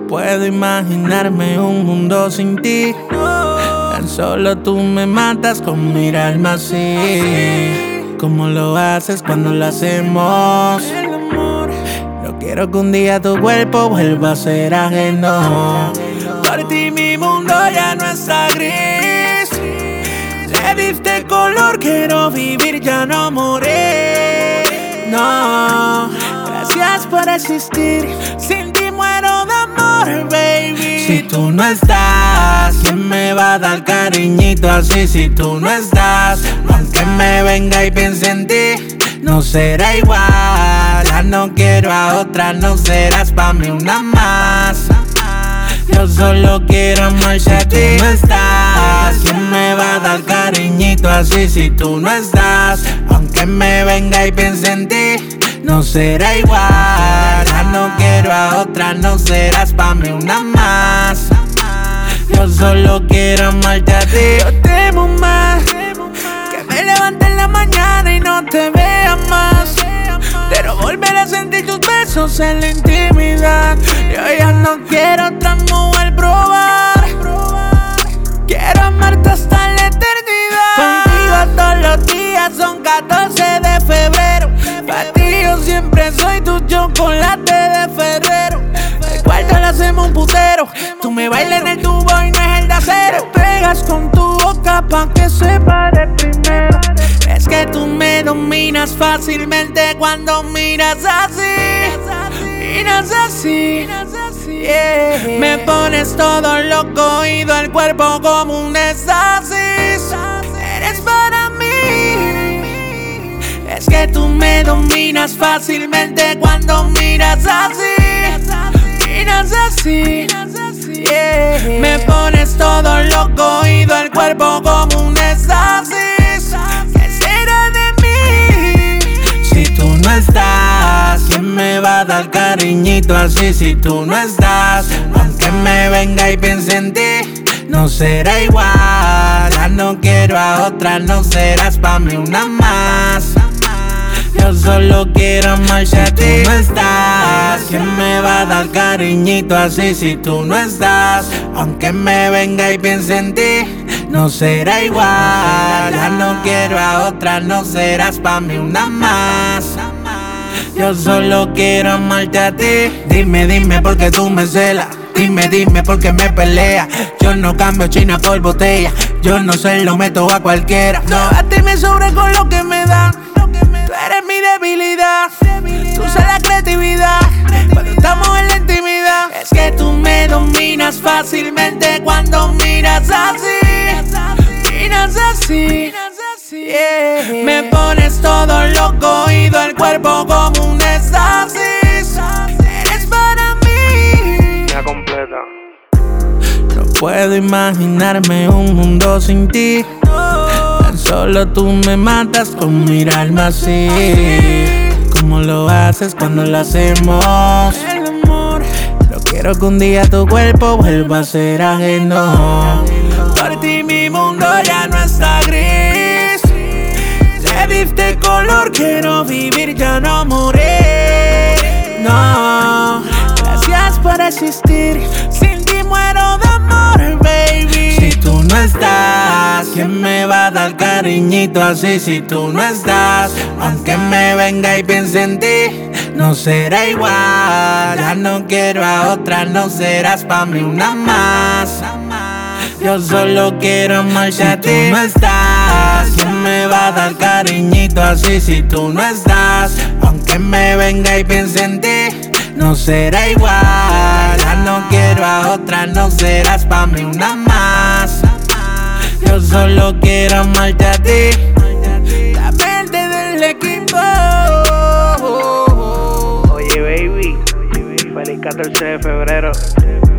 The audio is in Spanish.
puedo imaginarme un mundo sin ti. Tan solo tú me matas con mirarme así. Como lo haces cuando lo hacemos. No quiero que un día tu cuerpo vuelva a ser ajeno. Por ti mi mundo ya no está gris. Le diste color, quiero vivir, ya no morir. No, gracias por existir. Sin ti muero de amor, baby. Si tú no estás, ¿quién me va a dar cariñito así? Si tú no estás, aunque me venga y piense en ti, no será igual. Ya no quiero a otra, no serás pa' mí una más. Yo solo quiero amarte a ti. Si tú no estás, ¿quién me va a dar cariñito así? Si tú no estás, aunque me venga y piense en ti, no será igual. Ya no quiero a otra, no serás pa' mí una más. Yo solo quiero amarte a ti. Yo temo más que me levante en la mañana y no te vea más. Pero volver a sentir tus besos en la intimidad. Yo ya no quiero otra mujer probar. Quiero amarte hasta la eternidad. Contigo todos los días son 14 de febrero. Para ti yo siempre soy tu chocolate de Ferrero. El cuarto lo hacemos un putero. Tú me bailas en el tubo y no es el de acero. Te pegas con tu boca pa' que se pare primero. Es que tú me dominas fácilmente cuando miras así. Miras así, yeah. Me pones todo loco y el cuerpo como un éxtasis. Eres para mí. Es que tú me dominas fácilmente cuando miras así. Miras así, yeah. Me pones todo loco y el cuerpo como un éxtasis. No estás, ¿quién me va a dar cariñito así? Si tú no estás, aunque me venga y piense en ti, no será igual. Ya no quiero a otra, no serás pa' mí una más. Yo solo quiero amarte a ti. Si tú no estás, ¿quién me va a dar cariñito así? Si tú no estás, aunque me venga y piense en ti, no será igual. Ya no quiero a otra, no serás pa' mí una más. Yo solo quiero amarte a ti. Dime, dime por qué tú me celas. Dime, dime por qué me peleas. Yo no cambio China por botella. Yo no se lo meto a cualquiera. No, a ti me sobra con lo que me dan. Tú eres mi debilidad. Tú usas la creatividad cuando estamos en la intimidad. Es que tú me dominas fácilmente cuando miras así. Miras así, yeah. Me pones todo loco y el cuerpo como un éxtasis. Eres para mí. Ya completa. No puedo imaginarme un mundo sin ti. Tan solo tú me matas con mirarme así. Como lo haces cuando lo hacemos. No quiero que un día tu cuerpo vuelva a ser ajeno. Por ti mi mundo ya no está gris. Le diste color, quiero vivir, ya no morir. No, gracias por existir. Sin ti muero de amor, baby. Si tú no estás, ¿quién me va a dar cariñito así? Si tú no estás, aunque me venga y piense en ti, no será igual. Ya no quiero a otra, no serás pa' mí una más. Yo solo quiero amarte a ti. Si tú no estás, ¿quién me va a dar cariñito así? Si tú no estás, aunque me venga y piense en ti, no será igual. Ya no quiero a otra, no serás pa' mí una más. Yo solo quiero amarte a ti. La mente del equipo. Oye, baby, feliz 14 de febrero.